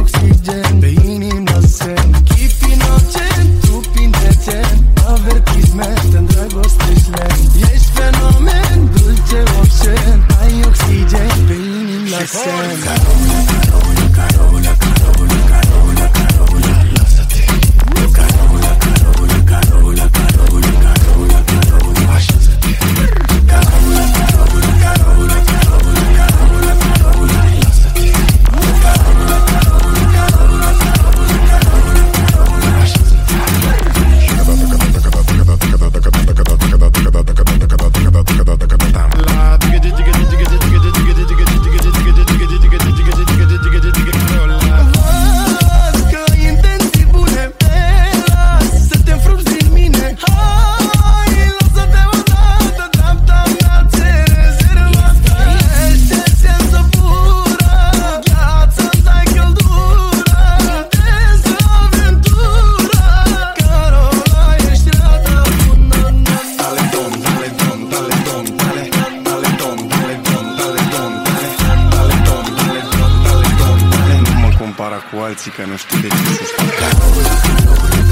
oxigen, pe inima semn. Chip inocent, trup indecent, avertisment, îndrăgostești lent. Ești fenomen, dulce obscen, ai oxigen, pe inima semn. Carola, Carola, Carola, Carola, Carola, Carola, lasă-te. Carola, Carola, Carola, Carola, Carola, Carola, așează-te. Carola, Carola, Carola, Carola, Carola, Carola, lasă-te. Carola, Carola, Carola, Carola, Carola, Carola, așează-te. Cu alții că nu știu de ce să spun.